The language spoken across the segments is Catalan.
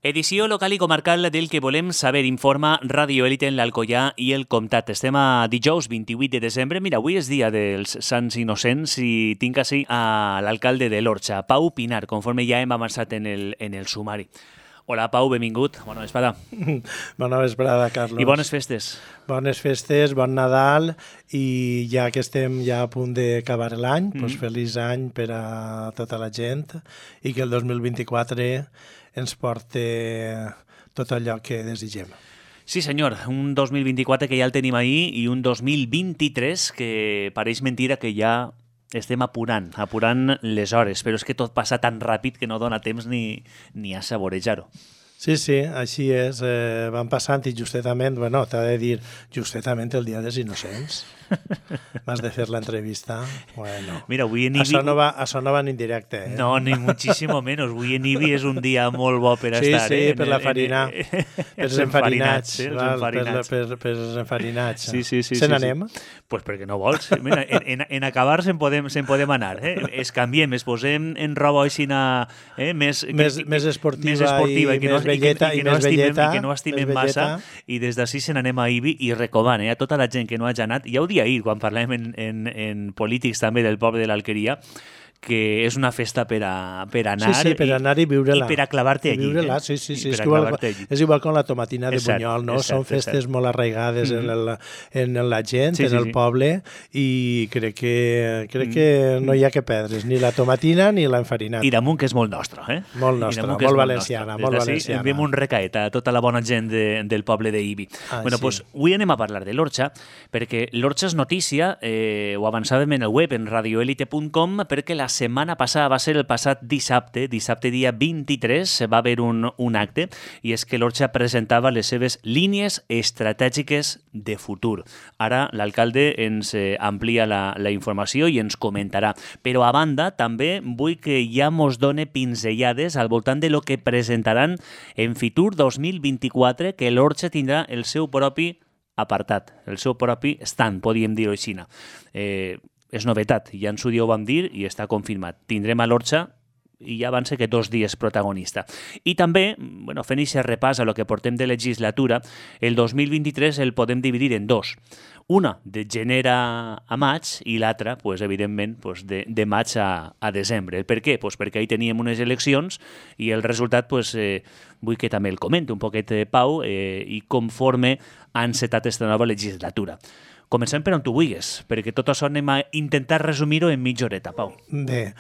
Edició local i comarcal del que volem saber, informa Radio Élite en l'Alcoià i el Comtat. Estem a dijous 28 de desembre. Mira, avui és dia dels Sants Innocents i tinc així a l'alcalde de l'Orxa, Pau Pinar, conforme ja hem avançat en el sumari. Hola, Pau, benvingut. Bona vesprada. Bona vesprada, Carlos. I bones festes. Bones festes, bon Nadal, i ja que estem ja a punt d'acabar l'any, doncs feliç any per a tota la gent i que el 2024 ens porti tot allò que desitgem. Sí, senyor, un 2024 que ja el tenim ahir i un 2023 que pareix mentira que ja estem apurant les hores, però és que tot passa tan ràpid que no dona temps ni a saborejar-ho. Sí, sí, així és. Van passant i justament, bueno, t'ha de dir, justament el Dia dels Innocents. M'has de fer l'entrevista. Bueno, mira, avui en Ibi... Això no va en indirecte, eh? No, ni muchísimo menos. Avui en Ibi és un dia molt bo per estar. Sí, per la farina. Per els enfarinats. Per els enfarinats. Sí. Se n'anem? Pues perquè no vols. Mira, en acabar se'n podem anar. Es canviem, es posem en roba així més esportiva i més belleta i que no estimem massa, i des d'ací se n'anem a Ibi i recomano a tota la gent que no hagi anat. Ja ho dia ahir, quan parlem en polítics també del poble de l'Alqueria, que és una festa per anar, sí, per anar i viure-la. I per a clavar-te allí. Viure-la, sí. És igual com la tomatina de Bunyol, no? Són festes molt arraigades en la gent, en el poble, i crec que no hi ha que perdre's, ni la tomatina ni l'enfarinat. I damunt que és molt nostre, eh? Molt nostre, molt valenciana. Enviem un recaet a tota la bona gent del poble d'Ibi. Bueno, doncs avui anem a parlar de l'Orxa, perquè l'Orxa és notícia, ho avançàvem en el web, en radioelite.com, perquè la setmana passada va ser el passat dissabte dia 23, va haver un acte, i és que l'Orxa presentava les seves línies estratègiques de futur. Ara l'alcalde ens amplia la informació i ens comentarà. Però a banda, també vull que ja mos done pinzellades al voltant de lo que presentaran en Fitur 2024, que l'Orxa tindrà el seu propi apartat, el seu propi stand, podríem dir-ho així. És novetat, ja en su dia ho vam dir i està confirmat. Tindrem a l'Orxa i ja van ser que 2 dies protagonista. I també, fent aquest repàs a lo que portem de legislatura, el 2023 el podem dividir en 2. Una de gener a maig i l'altra, evidentment, de maig a desembre. Per què? Perquè ahir teníem unes eleccions i el resultat, vull que també el comente un poquet, Pau, i conforme ha encetat aquesta nova legislatura. Comencem per on tu vulguis, perquè tot això anem a intentar resumir-ho en mitja horeta, Pau. Bé,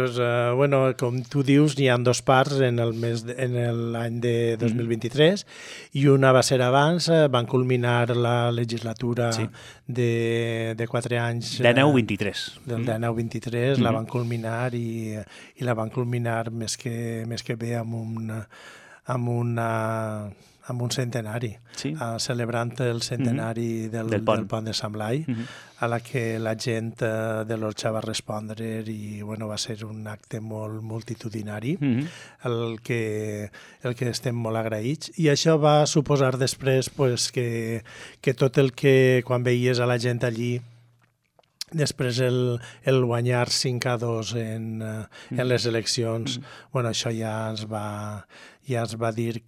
com tu dius, n'hi ha 2 parts en l'any de 2023 i una va ser abans, van culminar la legislatura de 4 anys. De 9-23. Del 9-23, la van culminar i la van culminar més que bé amb un centenari, celebrant el centenari del pont de Sant Blai, a la que la gent de l'Orxa va respondre i va ser un acte molt multitudinari, el que estem molt agraïts. I això va suposar després que tot el que, quan veies a la gent allí, després el guanyar 5-2 en les eleccions, això ja ens va dir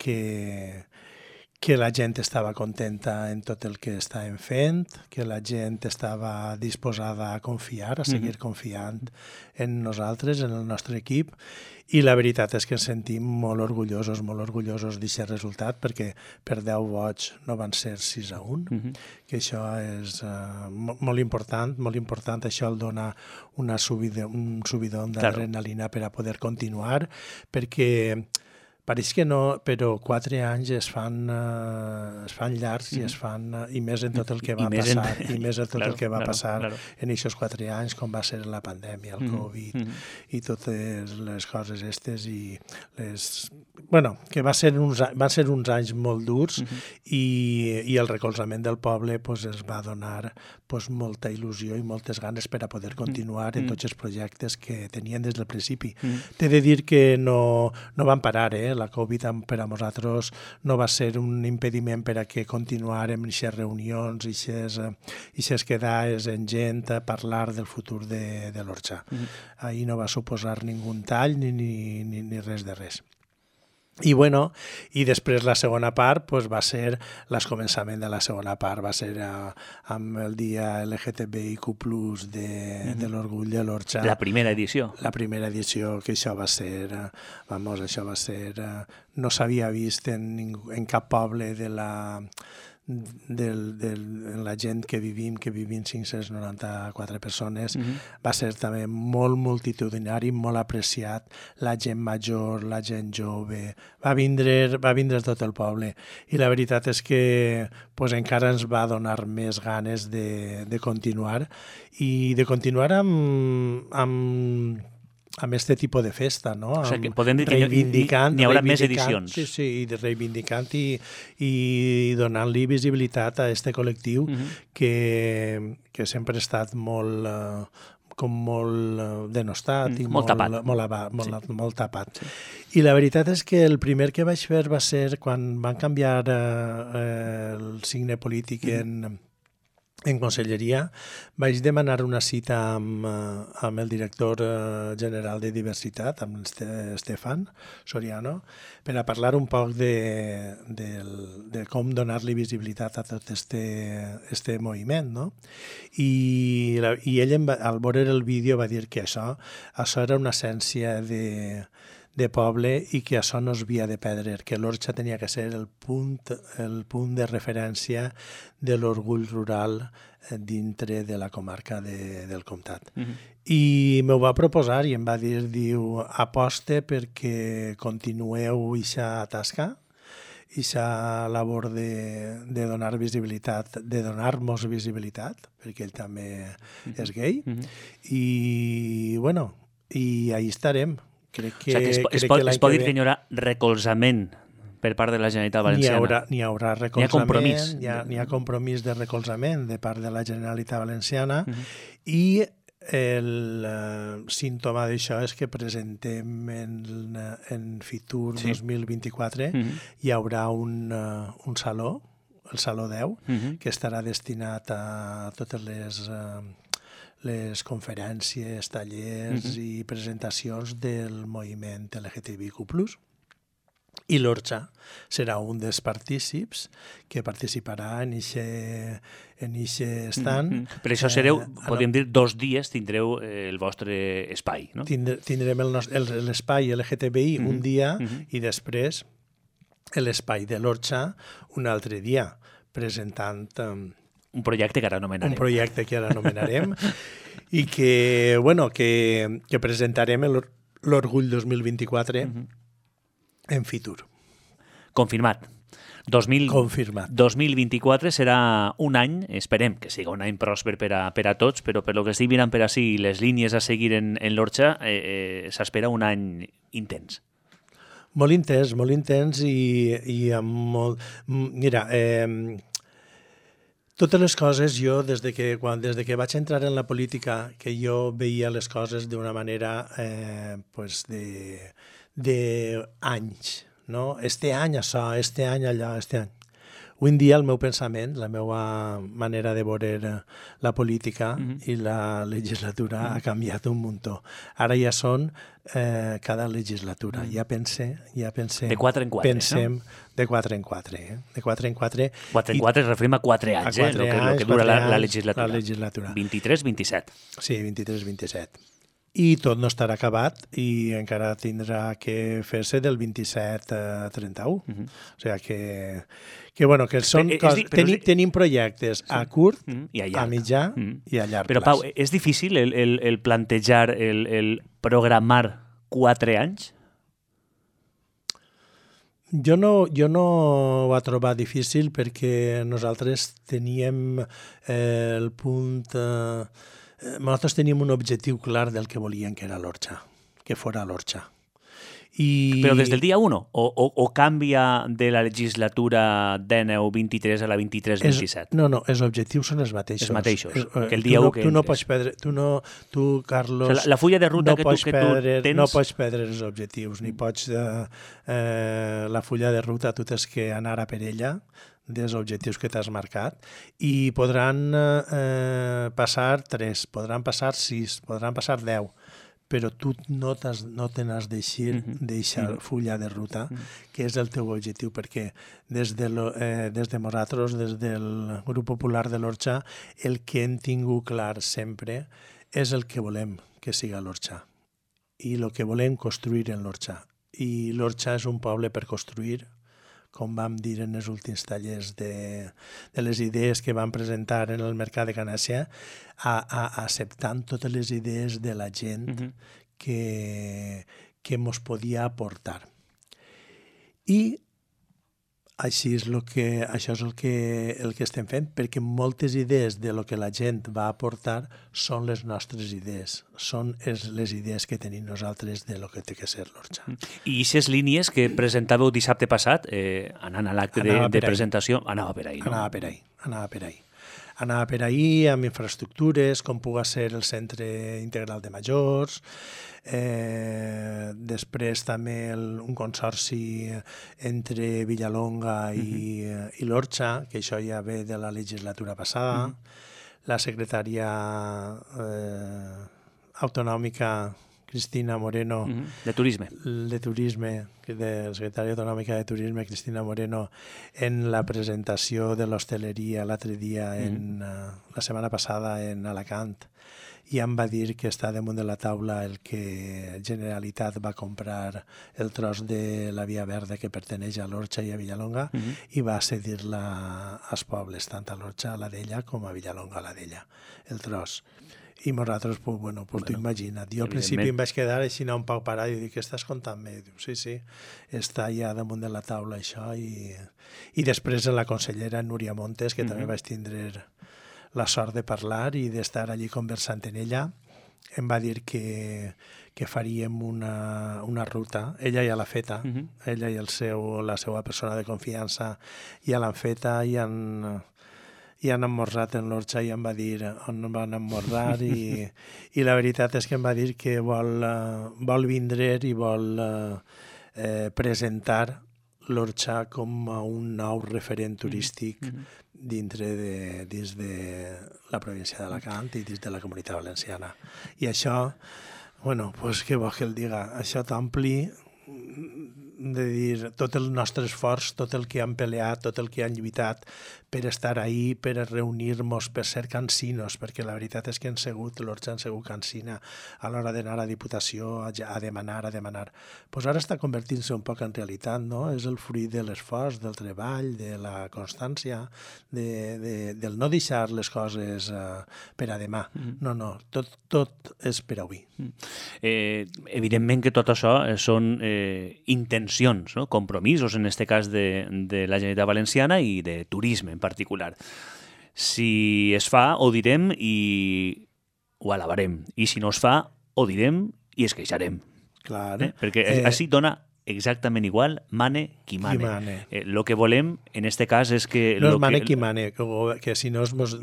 que la gent estava contenta en tot el que estàvem fent, que la gent estava disposada a confiar, a seguir confiant en nosaltres, en el nostre equip, i la veritat és que ens sentim molt orgullosos d'aquest resultat, perquè per 10 vots no van ser 6-1, que això és molt important, això el dona un subidon d'adrenalina per a poder continuar, perquè pareix que no, però 4 anys es fan llargs i més en tot el que va passar, en aquests 4 anys, com va ser la pandèmia, el Covid i totes les coses aquestes, que van ser uns anys molt durs i el recolzament del poble es va donar molta il·lusió i moltes ganes per a poder continuar en tots els projectes que tenien des del principi. T'he de dir que no van parar, la Covid per a nosaltres no va ser un impediment per a que continuarem aquestes reunions i aquestes quedades en gent a parlar del futur de l'Orxa. Ahir no va suposar ningú tall ni res de res. I després la segona part va ser, el començament de la segona part va ser amb el dia LGTBIQ+, de l'Orgull de l'Orxa. La primera edició. La primera edició, que això va ser, no s'havia vist en cap poble de la gent que vivim 594 persones, va ser també molt multitudinari, molt apreciat, la gent major, la gent jove, va vindre tot el poble, i la veritat és que encara ens va donar més ganes de continuar, i de continuar amb este tipus de festa, no? O sigui, podem dir que n'hi haurà més edicions. Sí, reivindicant i donant-li visibilitat a este col·lectiu que sempre ha estat molt denostat i molt tapat. I la veritat és que el primer que vaig fer va ser quan van canviar el signe polític en conselleria, vaig demanar una cita amb el director general de diversitat, amb Stefan Soriano, per a parlar un poc de com donar-li visibilitat a tot este moviment, no? I ell, al veure el vídeo, va dir que això era una essència de poble i que això no es havia de perdre, que l'Orxa tenia que ser el punt de referència de l'orgull rural dintre de la comarca del comtat. I m'ho va proposar i em va dir, aposte perquè continueu eixa tasca, eixa labor de donar visibilitat, de donar-nos visibilitat, perquè ell també és gay, i ahí estarem. Es pot dir que hi haurà recolzament per part de la Generalitat Valenciana. N'hi haurà recolzament, n'hi ha compromís de recolzament de part de la Generalitat Valenciana, i el símptoma d'això és que presentem en Fitur 2024, hi haurà un saló, el Saló 10, que estarà destinat a totes les conferències, tallers i presentacions del moviment LGTBIQ+, i l'Orxa serà un dels partícips que participarà en eixe stand. Per això sereu, podríem dir, 2 dies tindreu el vostre espai, no? Tindrem l'espai LGTBI un dia i després l'espai de l'Orxa un altre dia, presentant un projecte que ara anomenarem. I que presentarem l'Orgull 2024 en Fitur. Confirmat. Confirmat. 2024 serà un any, esperem que sigui un any pròsper per a tots, però per lo que estic mirant per ací, les línies a seguir en l'Orxa, s'espera un any intens. Molt intens i amb molt... Mira, totes les coses, jo, des de que vaig entrar en la política, que jo veia les coses d'una manera d'anys, no? Este any això, este any allò, este any. Avui en dia el meu pensament, la meva manera de veure la política i la legislatura ha canviat un muntó. Ara ja són cada legislatura. Ja pensem... De 4 en 4, pensem, no? De 4 en 4. De 4 en 4. 4 en 4 es referim a 4 anys, el que dura la legislatura. 23-27. Sí, 23-27. I tot no estarà acabat i encara tindrà que fer-se del 27-31. O sigui que són coses... Tenim projectes a curt, a mitjà i a llarg plaç. Però, Pau, és difícil el plantejar, el programar 4 anys? Jo no ho va trobar difícil perquè nosaltres teníem el punt... Nosaltres teníem un objectiu clar del que volíem que era l'Orxa, que fora l'Orxa. Però des del dia 1? O canvia de la legislatura 19-23 a la 23-27? No, els objectius són els mateixos. Els mateixos, que el dia 1 que entres. Tu no pots perdre, tu, Carlos... O sigui, la fulla de ruta que tu tens... No pots perdre els objectius, ni pots... la fulla de ruta tu tens que anar a per ella, dels objectius que t'has marcat, i podran passar 3, podran passar 6, podran passar 10, però tu no te n'has deixar fulla de ruta, que és el teu objectiu, perquè des de nosaltres, des del Grup Popular de l'Orxa, el que hem tingut clar sempre és el que volem que siga l'Orxa i el que volem construir en l'Orxa. I l'Orxa és un poble per construir, com vam dir en els últims tallers de les idees que vam presentar en el Mercat de Canàcia, acceptant totes les idees de la gent que ens podia aportar. I això és el que estem fent, perquè moltes idees de lo que la gent va aportar són les nostres idees, són les idees que tenim nosaltres de lo que té que ser l'Orxa. I aquestes línies que presentàveu dissabte passat, anant a l'acte de presentació, anava per ahí, no? Anava per ahí amb infraestructures, com pugui ser el Centre Integral de Majors, després també un consorci entre Villalonga i l'Orxa, que això ja ve de la legislatura passada, la secretària autonòmica Cristina Moreno... De turisme. De la secretària autonòmica de turisme, Cristina Moreno, en la presentació de l'hostaleria l'altre dia, la setmana passada, en Alacant, i em va dir que està damunt de la taula el que Generalitat va comprar el tros de la Via Verda que perteneix a l'Orxa i a Villalonga i va cedir-la als pobles, tant a l'Orxa, a la d'ella, com a Villalonga, a la d'ella, el tros. I nosaltres, t'ho imagina't. Jo al principi em vaig quedar així un poc parat i dic, què estàs contant-me? I diu, sí, està ja damunt de la taula això. I després la consellera Núria Montes, que també vaig tindre la sort de parlar i d'estar allí conversant amb ella, em va dir que faríem una ruta. Ella ja l'ha feta, ella i la seva persona de confiança ja l'han feta i han emmorzat en l'Orxa i em va dir on van emmorzar i la veritat és que em va dir que vol vindre i vol presentar l'Orxa com a un nou referent turístic dins de la província d'Alacant i dins de la Comunitat Valenciana. I això, què vol que el diga? Això t'ampli de dir tot el nostre esforç, tot el que han peleat, tot el que han lluitat per estar ahí, per reunir-nos, per ser cansinos, perquè la veritat és que l'Orxa han sigut cansina a l'hora d'anar a Diputació a demanar. Pues ara està convertint-se un poc en realitat, no? És el fruit de l'esforç, del treball, de la constància, del no deixar les coses per a demà. No, tot és per avui. Evidentment que tot això són intencions, no? Compromisos, en aquest cas de la Generalitat Valenciana i de turisme en particular. Si es fa, ho direm i ho alabarem. I si no es fa, ho direm i es queixarem. Clar. Perquè així dona exactament igual, mane qui mane. Lo que volem, en este cas, és que... No és mane qui mane, que si no mos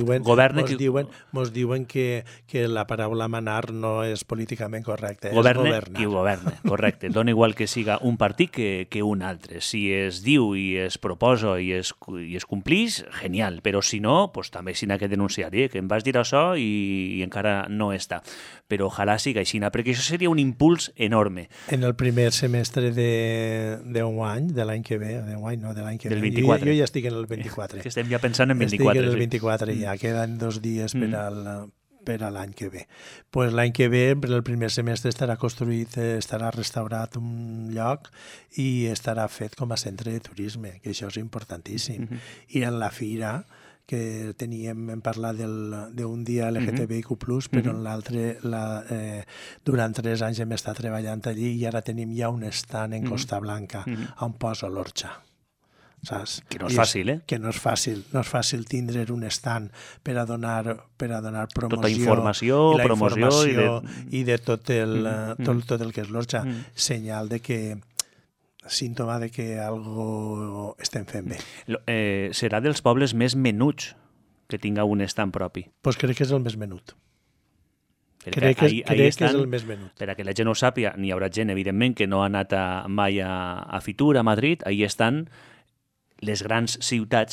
diuen que la paraula manar no és políticament correcta. Governe qui governa, correcte. Dona igual que siga un partit que un altre. Si es diu i es proposa i es complís, genial. Però si no, pues, també s'hi ha que denunciar. Que em vas dir això i encara no està. Però ojalà siga així, perquè això seria un impuls enorme. En el primer semestre d'enguany, de l'any que ve, de l'any que ve. Del 24. Jo ja estic en el 24. Que estem ja pensant en 24. Estic en el 24 i ja queden 2 dies per a l'any que ve. Pues l'any que ve, el primer semestre, estarà construït, estarà restaurat un lloc i estarà fet com a centre de turisme, que això és importantíssim. I en la fira, que hem parlat d'un dia LGTBIQ+, però en l'altre, durant 3 anys hem estat treballant allí i ara tenim ja un stand en Costa Blanca on posa l'Orxa. Saps? Que no és fàcil, Que no és fàcil tindre un stand per a donar promoció. Tota informació, promoció i de tot el que és l'Orxa. Senyal de que símptoma de que algo estem fent bé. Serà dels pobles més menuts que tinga un stand propi? Doncs crec que és el més menut. Crec que és el més menut. Per a que la gent ho sàpiga, n'hi haurà gent, evidentment, que no ha anat mai a Fitur, a Madrid. Ahí estan les grans ciutats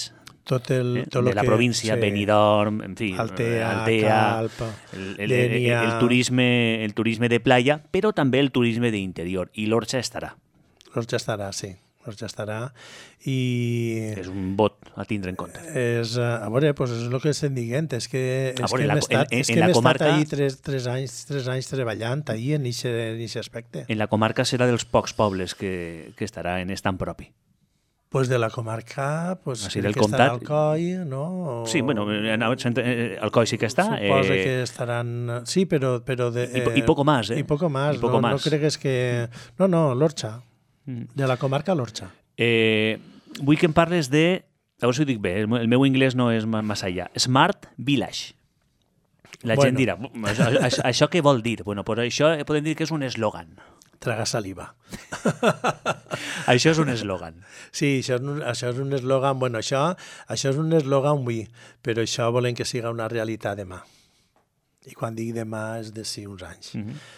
de la província, Benidorm, en fi, Altea, Calp, el turisme de playa, però també el turisme d'interior, i l'Orxa estarà. L'Orxa estarà, sí. L'Orxa estarà i... És un vot a tindre en compte. A veure, doncs és el que estem dient, és que hem estat ahir 3 anys treballant ahir en aquest aspecte. En la comarca serà dels pocs pobles que estarà en estat propi. Pues de la comarca, pues crec que estarà Alcoi, no? Sí, bueno, Alcoi sí que està. Suposa que estaran... Sí, però... I poco más, I poco más, no cregues que... No, l'Orxa. De la comarca l'Orxa. Vull que em parles de... A veure si ho dic bé, el meu anglès no és massa allà. Smart Village. La gent dirà, això què vol dir? Bueno, pues això podem dir que és un eslògan. Tragar saliva. Això és un eslògan. Sí, això és un eslògan. Bueno, això és un eslògan avui, però això volem que siga una realitat demà. I quan dic demà és d'ací uns anys.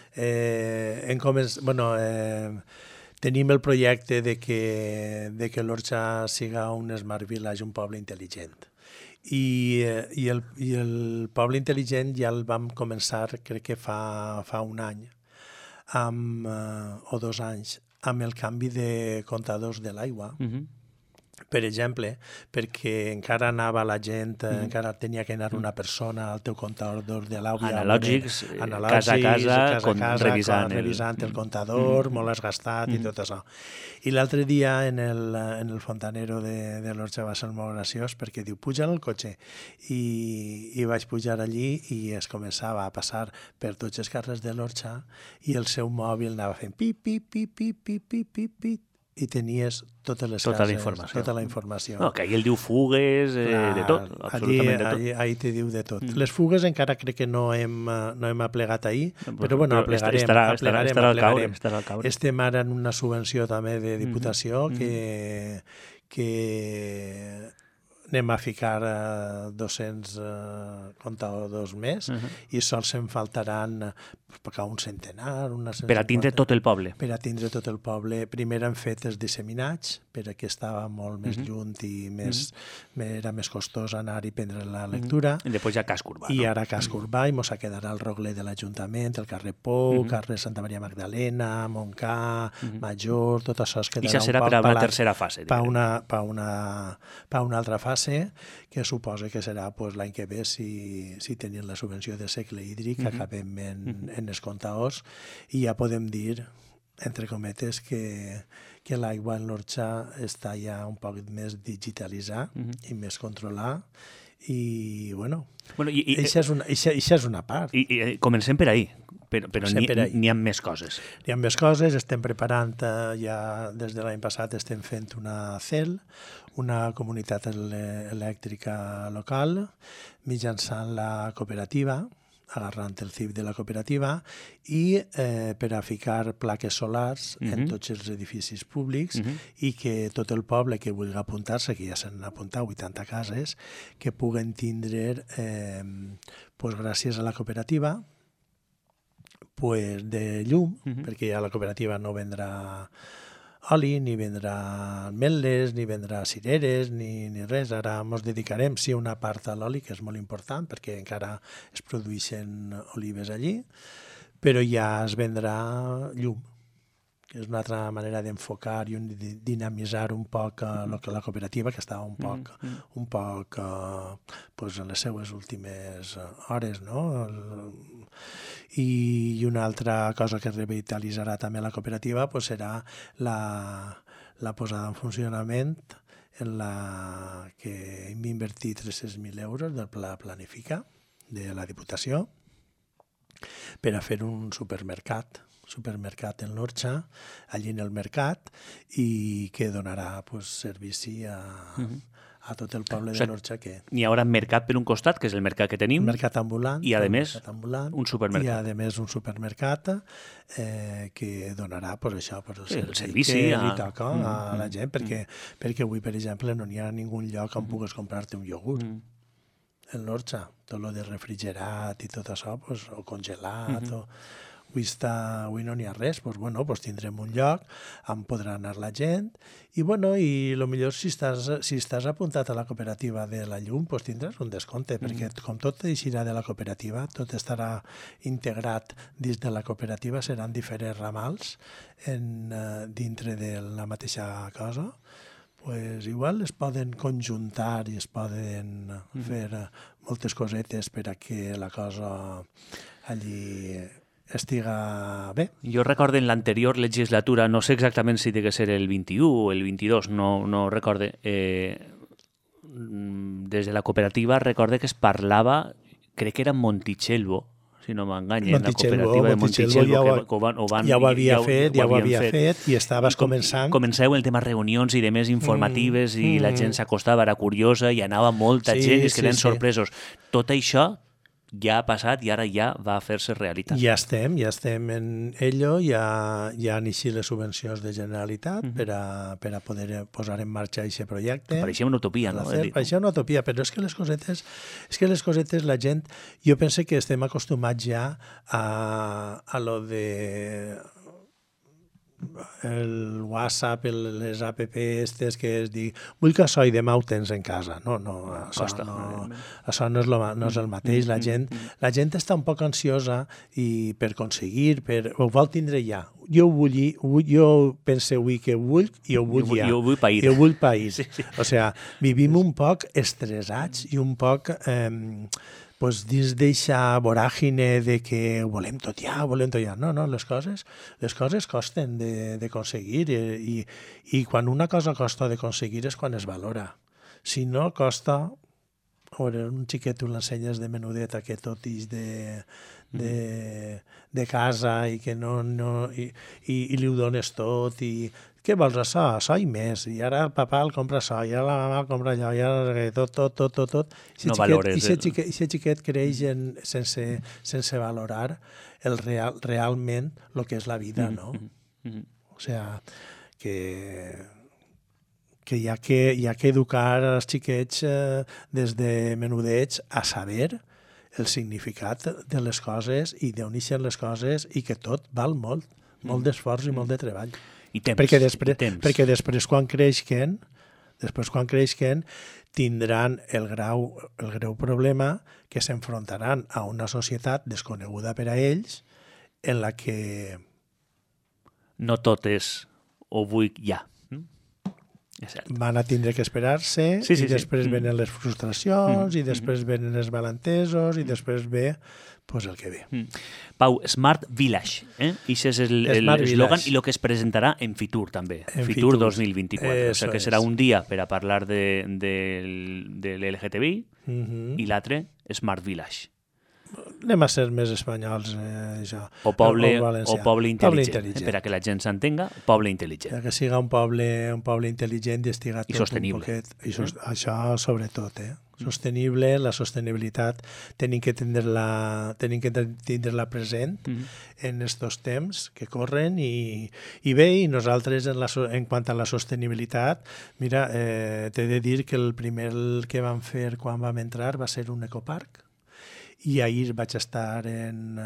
Tenim el projecte de que l'Orxa siga un Smart Village, un poble intel·ligent. I el poble intel·ligent ja el vam començar, crec que fa un any, o 2 anys, amb el canvi de comptadors de l'aigua. Per exemple, perquè encara anava la gent, encara tenia que anar una persona al teu comptador de l'aigua. Analògics, casa a casa, revisant el comptador, molt has gastat i tot això. I l'altre dia en el fontanero de l'Orxa va ser molt graciós perquè diu, puja en el cotxe. I vaig pujar allí i es començava a passar per tots els carrers de l'Orxa i el seu mòbil anava fent pip, pip, pip, pip, pip, pip, pip, pip, i tenies tota la informació. No, que ahir el diu fugues, de tot, absolutament de tot. Ahir te diu de tot. Les fugues encara crec que no hem aplegat ahir, però bueno, aplegarem. Estarà al caure. Estem ara en una subvenció també de Diputació que anem a ficar 200 comptadors més i sols se'n faltaran un centenar, per a tindre tot el poble. Per a tindre tot el poble. Primer han fet els disseminats, perquè estava molt més lluny i era més costós anar i prendre la lectura. I després ja casc urbà. I ara casc urbà, i mos quedarà el Rogler de l'Ajuntament, el carrer Pou, carrer Santa Maria Magdalena, Montcà, Major, tot això es quedarà un poc... I això serà per a una tercera fase. Per una altra fase, que suposa que serà l'any que ve, si tenim la subvenció de segle hídric, acabem en els comptadors, i ja podem dir, entre cometes, que l'aigua en l'Orxa està ja un poc més digitalitzat i més controlat, i bueno, això és una part. I comencem per ahir, però n'hi ha més coses. N'hi ha més coses, estem preparant, ja des de l'any passat estem fent una CEL, una comunitat elèctrica local, mitjançant la cooperativa, agarrant el CIF de la cooperativa, i per a ficar plaques solars en tots els edificis públics i que tot el poble que vulgui apuntar-se, que ja s'han apuntat 80 cases, que puguen tindre, gràcies a la cooperativa, de llum, perquè ja la cooperativa no vendrà oli, ni vendrà ametles, ni vendrà cireres, ni res. Ara ens dedicarem, sí, una part a l'oli, que és molt important, perquè encara es produeixen olives allí, però ja es vendrà llum, que és una altra manera d'enfocar i dinamitzar un poc la cooperativa, que estava un poc en les seues últimes hores, no? I una altra cosa que revitalitzarà també la cooperativa serà la posada en funcionament en la que hem invertit 300.000 euros del Pla Planifica de la Diputació per a fer un supermercat en l'Orxa, allí en el mercat, i que donarà servici a tot el poble de l'Orxa. N'hi haurà mercat per un costat, que és el mercat que tenim, mercat ambulant, i a més un supermercat. I a més un supermercat que donarà el servici que li toca a la gent, perquè avui, per exemple, no n'hi ha ningun lloc on pugues comprar-te un iogurt. En l'Orxa, tot el de refrigerat i tot això, o congelat, avui no n'hi ha res, doncs tindrem un lloc on podrà anar la gent i el millor si estàs apuntat a la cooperativa de la llum doncs tindràs un descompte, perquè com tot eixirà de la cooperativa, tot estarà integrat dins de la cooperativa, seran diferents ramals dintre de la mateixa cosa, pues igual es poden conjuntar i es poden fer moltes cosetes per a que la cosa allí estiga bé. Jo recordo en l'anterior legislatura, no sé exactament si té que ser el 21 o el 22, no recorde, des de la cooperativa recorde que es parlava, crec que era Monticelvo, si no m'enganya, la cooperativa de Monticelvo, ja ho havia fet i estaves començant. Començeu el tema reunions i de més informatives i la gent s'acostava, era curiosa i anava molta gent i es queden sorpresos. Tot això ja ha passat i ara ja va a fer-se realitat. Ja estem en ello, ja han eixit les subvencions de Generalitat per a poder posar en marxa aquest projecte. Pareixia una utopia, no? Pareixia una utopia, però és que les cosetes, la gent, jo penso que estem acostumats ja a lo de el WhatsApp, les app estes que es diu vull que això i demà ho tens en casa. No, això no és el mateix. La gent està un poc ansiosa i per aconseguir, ho vol tindre ja. Jo penso avui que ho vull i ho vull ja. Jo ho vull pair. Jo ho vull pair. O sigui, vivim un poc estressats i un poc dins d'eixa voràgine de que ho volem tot ja. No, les coses costen d'aconseguir i quan una cosa costa d'aconseguir és quan es valora. Si no costa, un xiquet tu l'ensenyes de menudeta que tot ix de casa i que i li ho dones tot i què vols, això i més, i ara el papà el compra això, i ara la mama el compra allò, i ara tot. No valores. I aquest xiquet creix sense valorar realment el que és la vida, no? O sigui, que hi ha que educar els xiquets des de menudets a saber el significat de les coses i d'on ixen les coses i que tot val molt d'esforç i molt de treball. I temps. Perquè després quan creixen tindran el greu problema que s'enfrontaran a una societat desconeguda per a ells en la que no tot és ho vull ja. Van a tindre que esperar-se i després venen les frustracions i després venen els malentesos i després ve el que ve. Pau, Smart Village, Ixe és l'eslògan i el que es presentarà en Fitur també, Fitur 2024. O sigui que serà un dia per a parlar de l'LGTBI i l'altre Smart Village. Anem a ser més espanyols, això. O poble intel·ligent. Per a que la gent s'entenga, poble intel·ligent. Que siga un poble intel·ligent i estiga tot sostenible. Un poquet. Això sobretot, Sostenible, la sostenibilitat tenim que tindre-la present en estos temps que corren i bé, i nosaltres en quant a la sostenibilitat, mira, t'he de dir que el primer que vam fer quan vam entrar va ser un ecoparc. I ahir vaig estar en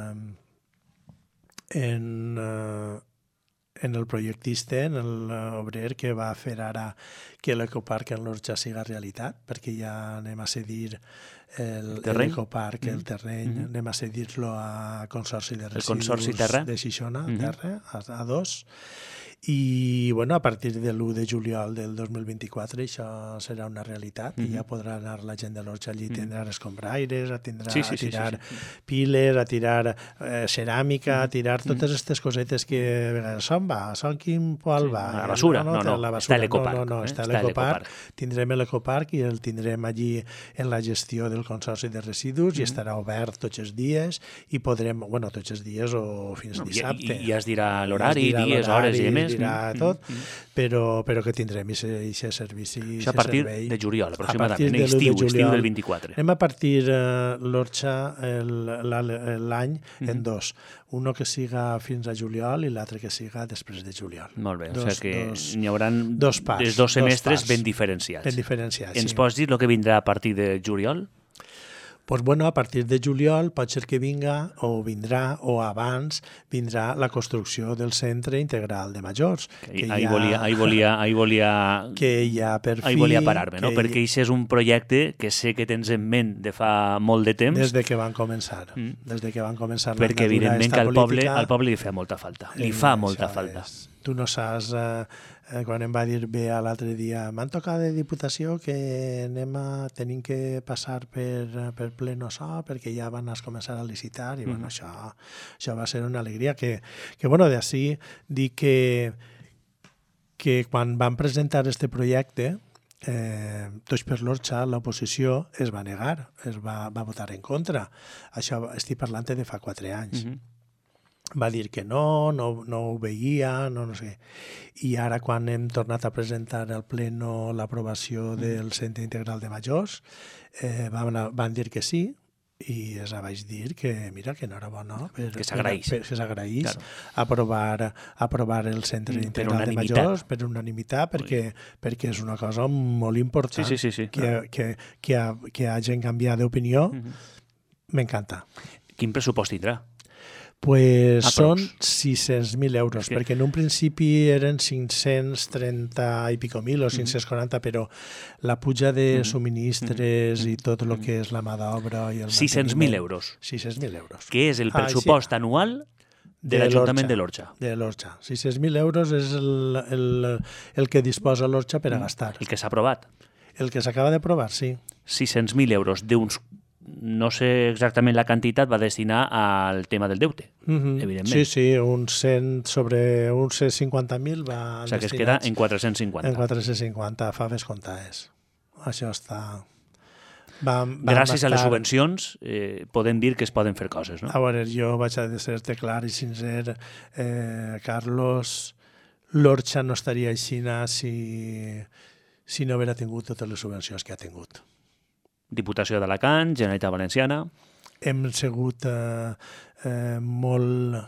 el projectista, en l'obrer que va fer ara que l'ecoparc en l'Orxa siga realitat, perquè ja anem a cedir l'ecoparc, el terreny, anem a cedir-lo a Consorci de Residus de Xixona, Terra, a 2. I a partir de l'1 de juliol del 2024 això serà una realitat i ja podrà anar la gent de l'Orxa allí a tindrà escombraires, a tirar piles, a tirar ceràmica, a tirar totes aquestes cosetes que a vegades són quin poal va? La basura, no, està a l'ecoparc. No, està a l'ecoparc. Tindrem l'ecoparc i el tindrem allí en la gestió del Consorci de Residus i estarà obert tots els dies i podrem, tots els dies o fins dissabte. I es dirà l'horari, dies, hores i més. Dirà tot, però que tindrem aquest servici. Això a partir de juliol, aproximadament, estiu del 24. Anem a partir l'Orxa l'any en 2. Un que siga fins a juliol i l'altre que siga després de juliol. Molt bé, o sigui que n'hi haurà els 2 semestres ben diferenciats. Ben diferenciats, Ens pots dir el que vindrà a partir de juliol? Pues bueno, a partir de juliol pot ser que vindrà, o abans, vindrà la construcció del Centre Integral de Majors. Ahí volia parar-me, no? Perquè això és un projecte que sé que tens en ment de fa molt de temps. Des de que van començar. Perquè evidentment que al poble li fa molta falta. Li fa molta falta. Tu no saps... quan em va dir bé l'altre dia, m'han tocat de Diputació que tenim que passar per pleno so perquè ja van començar a licitar i bueno, això va ser una alegria que bueno, d'ací dic que quan van presentar este projecte Tots per l'Orxa, l'oposició es va negar, va votar en contra. Això estic parlant de fa 4 anys. Va dir que no ho veia, no sé. I ara quan hem tornat a presentar al pleno l'aprovació del Centre Integral de Majors, van dir que sí, i es vaig dir que, mira, que enhorabona, que s'agraïs aprovar el Centre Integral de Majors per unanimitat, perquè és una cosa molt important que hagin canviat d'opinió. M'encanta. Quin pressupost tindrà? Pues són 600.000 euros, perquè en un principi eren 530 i pico mil o 540, però la puja de subministres i tot el que és la mà d'obra i el 600.000 euros. 600.000 euros. Que és el pressupost anual de l'Ajuntament de l'Orxa. De l'Orxa. 600.000 euros és el que disposa l'Orxa per a gastar. El que s'ha aprovat. El que s'acaba d'aprovar, sí. 600.000 euros d'uns... No sé exactament la quantitat va destinar al tema del deute, evidentment. Sí, sobre uns 50.000 va destinar. O sigui que es queda en 450. En 450, faves comptades. Això està... Gràcies a les subvencions podem dir que es poden fer coses, no? A veure, jo vaig a ser-te clar i sincer, Carlos, l'Orxa no estaria així si no haguera tingut totes les subvencions que ha tingut. Diputació d'Alacant, Generalitat Valenciana... Hem sigut molt...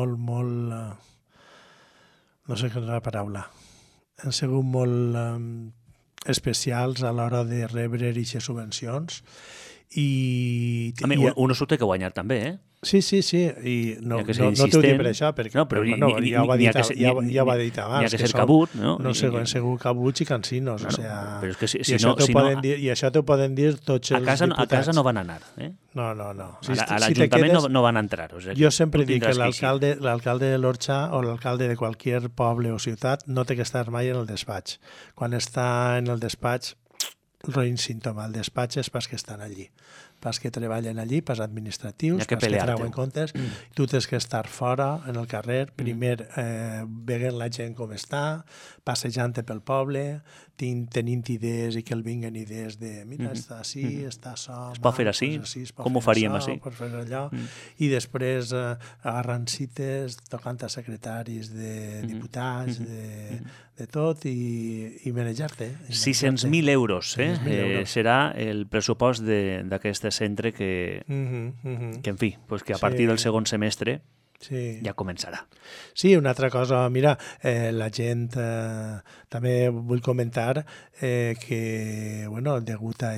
no sé quina és la paraula. Hem sigut molt especials a l'hora de rebre aquestes subvencions i... Uno s'ho té que guanyar també, eh? Sí, i no t'ho dic per això, perquè ja ho va dir abans. N'hi ha que ser cabut, no? No sé, han sigut cabuts i cansinos, però és que i això t'ho poden dir tots els diputats. A casa no van anar, eh? No. A l'Ajuntament no van entrar. Jo sempre dic que l'alcalde de l'Orxa o l'alcalde de qualsevol poble o ciutat no té que estar mai en el despatx. Quan està en el despatx, roïn símptoma. El despatx és pas que estan allí. Pas que treballen allí, pas administratius, pas que treuen comptes. Tu tens que estar fora, en el carrer, primer veient la gent com està, passejant-te pel poble, tenint idees i que el vinguen idees de mira, està així, està això... Es pot fer així? Com ho faríem així? Per fer allò. I després agarrant cites, tocant a secretaris de diputats, de tot, i manejar-te. 600.000 euros serà el pressupost d'aquest centre que, en fi, que a partir del segon semestre ja començarà. Sí, una altra cosa, mira, la gent, també vull comentar que, bueno, degut a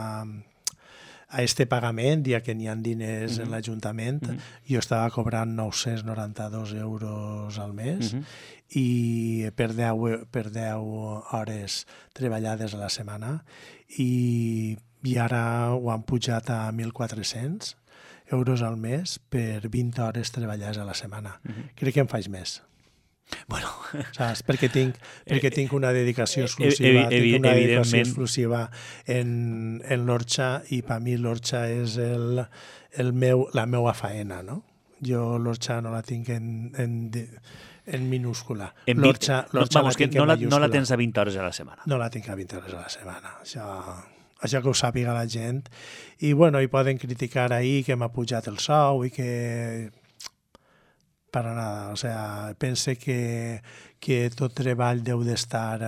este pagament, ja que n'hi ha diners en l'Ajuntament, jo estava cobrant 992 euros al mes i per 10 hores treballades a la setmana i ara ho han pujat a 1.400 euros al mes per 20 hores treballades a la setmana. Crec que en faig més. Bueno, saps? Perquè tinc una dedicació exclusiva, en l'Orxa i per mi l'Orxa és la meva faena, no? Jo l'Orxa no la tinc en minúscula. L'Orxa la tinc en mayúscula. No la tens a 20 hores a la setmana. No la tinc a 20 hores a la setmana. Això que ho sàpiga la gent. I bueno, i poden criticar ahir que m'ha pujat el sou i que... Para nada, o sea, pense que tot treball deu d'estar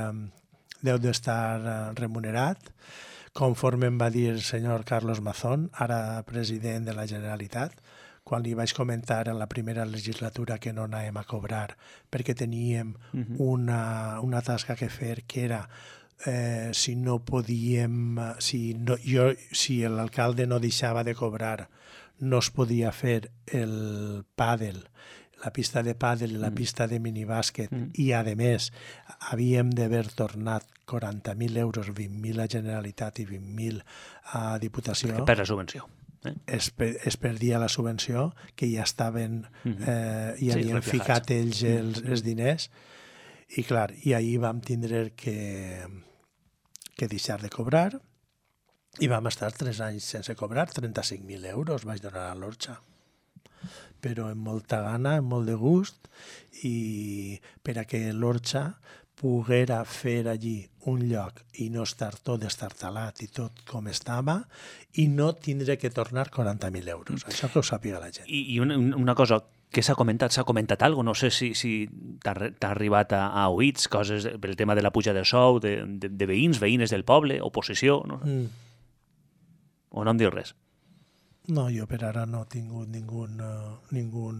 remunerat, conforme em va dir el senyor Carlos Mazón, ara president de la Generalitat, quan li vaig comentar en la primera legislatura que no anàvem a cobrar perquè teníem una tasca que fer que era si no podíem, si l'alcalde no deixava de cobrar, no es podia fer el pàdel, la pista de pàdel i la pista de minibàsquet, i a més havíem d'haver tornat 40.000 euros, 20.000 a Generalitat i 20.000 a Diputació. Per la subvenció. Es perdia la subvenció, que ja estaven, hi havien ficat ells els diners, i clar, i ahir vam tindre que deixar de cobrar, i vam estar 3 anys sense cobrar, 35.000 euros vaig donar a l'Orxa. Però amb molta gana, amb molt de gust, i per a que l'Orxa poguera fer allí un lloc i no estar tot estartalat i tot com estava, i no tindre que tornar 40.000 euros. Això que ho sàpiga la gent. I una cosa que s'ha comentat alguna cosa? No sé si t'ha arribat a oïts coses pel tema de la puja de sou de veïns, veïnes del poble, oposició, no? O no em dius res? No, jo per ara no he tingut ningú.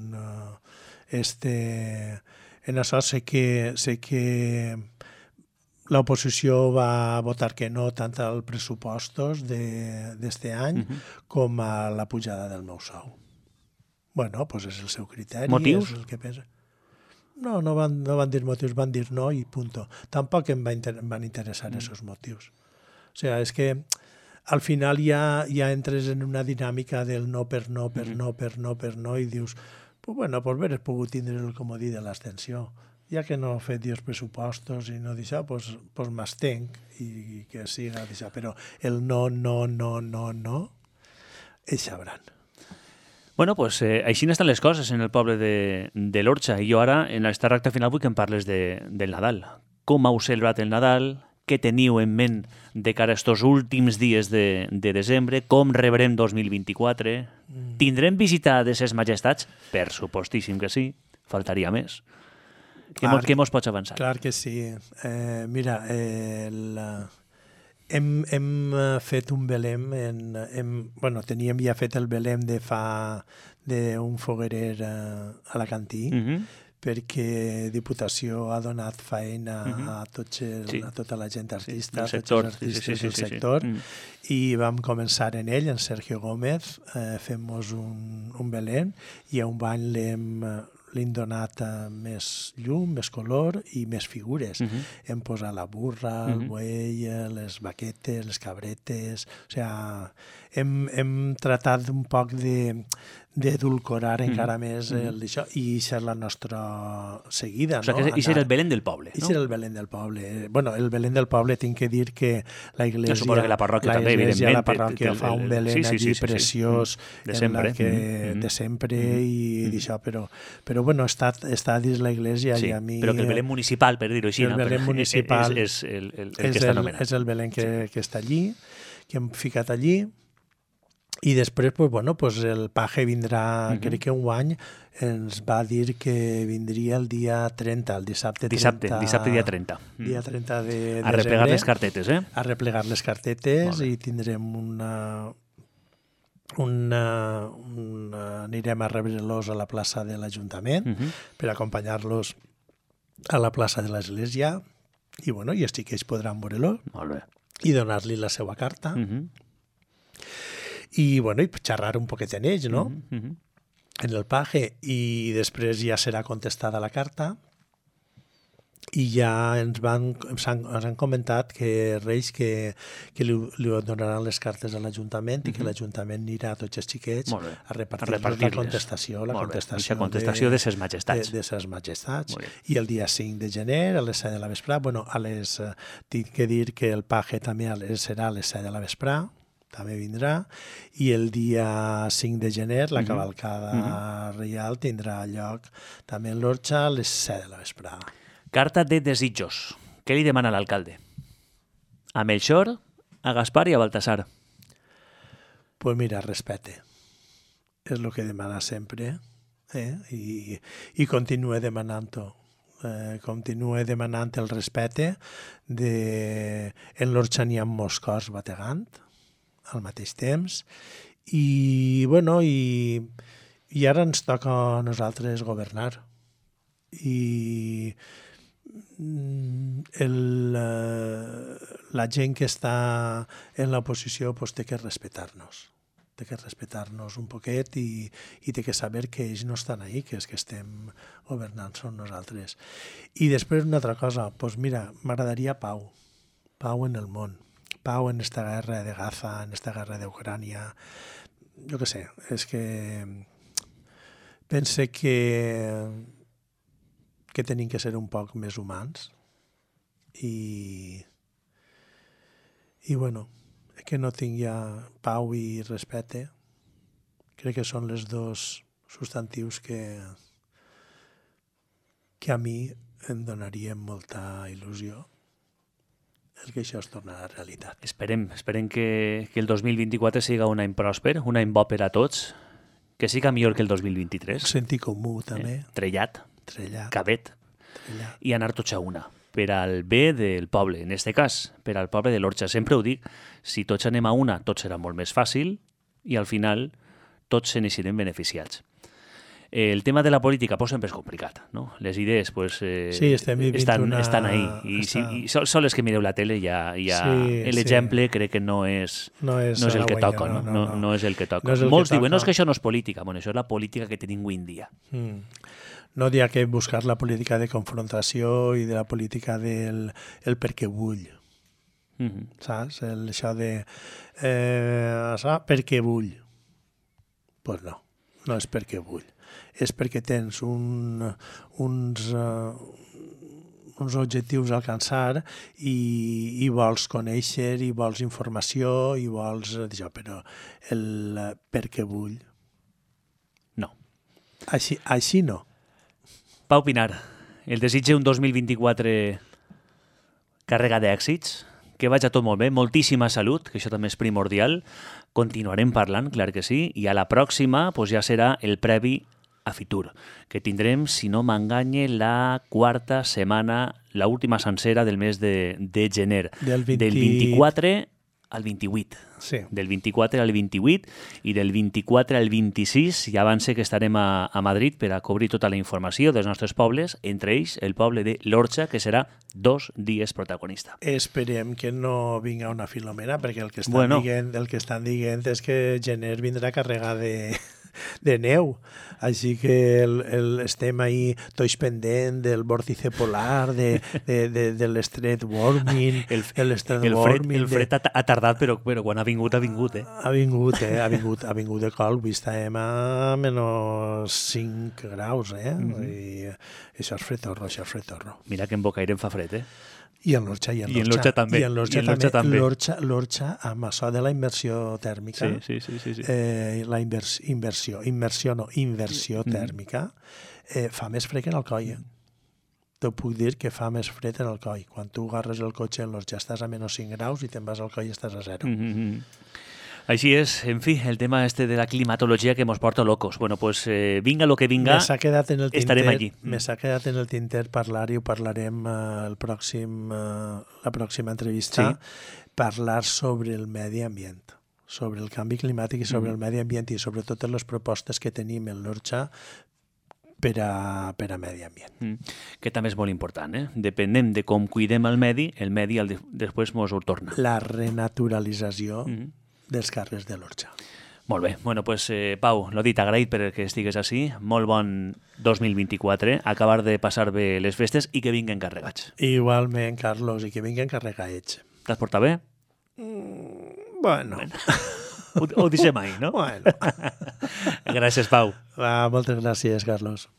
En això sé que l'oposició va votar que no tant als pressupostos d'este any com a la pujada del meu sou. Bueno, doncs és el seu criteri. Motius? És el que pensa. No van dir motius, van dir no i punto. Tampoc em van interessar aquests motius. O sigui, és que al final ja entres en una dinàmica del no per no i dius, bueno, pues haver pogut tindre el comodí de l'abstenció. Ja que no he fet els pressupostos i no d'això, doncs m'estenc i que siga d'això. Però el no, ells sabran. Bueno, doncs així estan les coses en el poble de l'Orxa. I jo ara, en aquesta recta final, vull que em parles del Nadal. Com heu celebrat el Nadal? Què teniu en ment de cara a estos últims dies de desembre? Com rebrem 2024? Tindrem visita de ses majestats? Per supostíssim que sí, faltaria més. Què mos pots avançar? Clar que sí. Mira, hem fet un Belém, teníem ja fet el Belém d'un foguerer alacantí, perquè Diputació ha donat feina a tota la gent artista, a tots els artistes del sector, i vam començar en ell, en Sergio Gómez, fem-nos un Belén, i a un any l'hem donat més llum, més color i més figures. Hem posat la burra, el buey, les vaquetes, les cabretes. O sigui, hem tratat un poc d'edulcorar encara més això, i això és la nostra seguida. O sigui, això era el Belén del poble, no? Això era el Belén del poble. Bueno, el Belén del poble tinc que dir que la Iglesia... Suposo que la parròquia també, evidentment. La parròquia fa un Belén allí preciós, de sempre i d'això, però bueno, està dins la Iglesia i a mi... Però que el Belén municipal, per dir-ho així, el Belén municipal és el que està anomenat. És el Belén que està allí, que hem ficat allí, i després, el paje vindrà, crec que un any ens va dir que vindria el dia 30, el dissabte 30. Dissabte dia 30. Dia 30 de desembre. A replegar les cartetes, eh? A replegar les cartetes i tindrem anirem a rebre-los a la plaça de l'Ajuntament per acompanyar-los a la plaça de l'Església i així que ells podran veure-lo i donar-li la seva carta i xerrar un poquet en ells, no? En el paje, i després ja serà contestada la carta i ja ens han comentat que Reis que li donaran les cartes a l'Ajuntament i que l'Ajuntament anirà a tots els xiquets a repartir la contestació. La contestació de ses majestats. De ses majestats. I el dia 5 de gener, a les 7 de la vesprà, tinc que dir que el paje també serà a les 7 de la vesprà, també vindrà, i el dia 5 de gener la cavalcada reial tindrà lloc també en l'Orxa a les 7 de la vesprà. Carta de desitjos. Què li demana l'alcalde? A Melchor, a Gaspar i a Baltasar. Pues mira, respecte. És el que demana sempre, i continua demanant-ho. Continua demanant el respecte. En l'Orxa n'hi ha molts cors bategant al mateix temps, i ara ens toca a nosaltres governar, i la gent que està en l'oposició pues, té que respectar-nos. Té que respectar-nos un poquet i té que saber que ells no estan ahí, que és que estem governant són nosaltres. I després una altra cosa, pues mira, m'agradaria pau en el món, pau en esta guerra de Gaza, en esta guerra d'Ucrània. Jo què sé, és que pense que tenim que ser un poc més humans i bueno, que no tinc ja pau i respecte. Crec que són els dos substantius que a mi em donarien molta il·lusió el que això es tornarà realitat. Esperem que el 2024 siga un any pròsper, un any bo per a tots, que siga millor que el 2023. Sentit comú, també. Trellat, cabet, i anar tots a una, per al bé del poble, en aquest cas, per al poble de l'Orxa. Sempre ho dic, si tots anem a una, tot serà molt més fàcil i al final tots se n'eixirem beneficiats. El tema de la política pues, sempre és complicat, no? Les idees pues, sí, estan ahí. I sol és que mireu la tele ja l'exemple crec que no és el que toca. No és el que toca. Molts diuen, no és que això no és política. Bueno, això és la política que tenim avui en dia. No hi ha que buscar la política de confrontació i de la política del perquè vull. Saps? Això de perquè vull. Pues no és perquè vull. És perquè tens uns objectius a alcançar i vols conèixer, i vols informació, i vols això, però el perquè vull. No. Així no. Pau Pinar, el desitge un 2024 carregat d'èxits, que vagi tot molt bé, moltíssima salut, que això també és primordial, continuarem parlant, clar que sí, i a la pròxima pues, ja serà el previ a Fitur, que tindrem, si no m'enganye, la quarta setmana, la última sencera del mes de gener, del 24 al 28. Sí. Del 24 al 28 i del 24 al 26 ja avance que estarem a Madrid per a cobrir tota la informació dels nostres pobles, entre ells el poble de l'Orxa, que serà 2 dies protagonista. Esperem que no vinga una Filomena, perquè el que estan dient és que gener vindrà carregat de neu, així que estem ahí tots pendent del vòrtice polar, de l'estret warming, el fred ha tardat, però quan ha vingut, ha vingut. Ha vingut de colp, i estàvem a menys 5 graus, i això és fretorro. Mira que en Bocairent fa fred, I en l'Orxa també. L'Orxa, amb això de la immersió tèrmica, la inversió tèrmica, fa més fred que en Alcoi. Te puc dir que fa més fred en Alcoi. Quan tu agarres el cotxe en l'Orxa estàs a menys 5 graus i te'n vas al Alcoi i estàs a 0. Així és, en fi, el tema de la climatologia que ens porta locos. Bueno, pues vinga lo que vinga, estarem allí. Me s'ha quedat en el tinter parlar, i ho parlarem la pròxima entrevista, parlar sobre el medi ambient, sobre el canvi climàtic i sobre el medi ambient, i sobre totes les propostes que tenim en l'Orxa per a medi ambient. Que també és molt important, Depenem de com cuidem el medi després ens ho torna. La renaturalització dels carrers de l'Orxa. Molt bé. Bueno, pues, Pau, l'ho dit, agraït perquè estigues així. Molt bon 2024. Acabar de passar bé les festes i que vinguen carregats. Igualment, Carlos, i que vinguen carregats. T'has portat bé? Bueno. Ho deixem ahí, no? Bueno. Gràcies, Pau. Moltes gràcies, Carlos.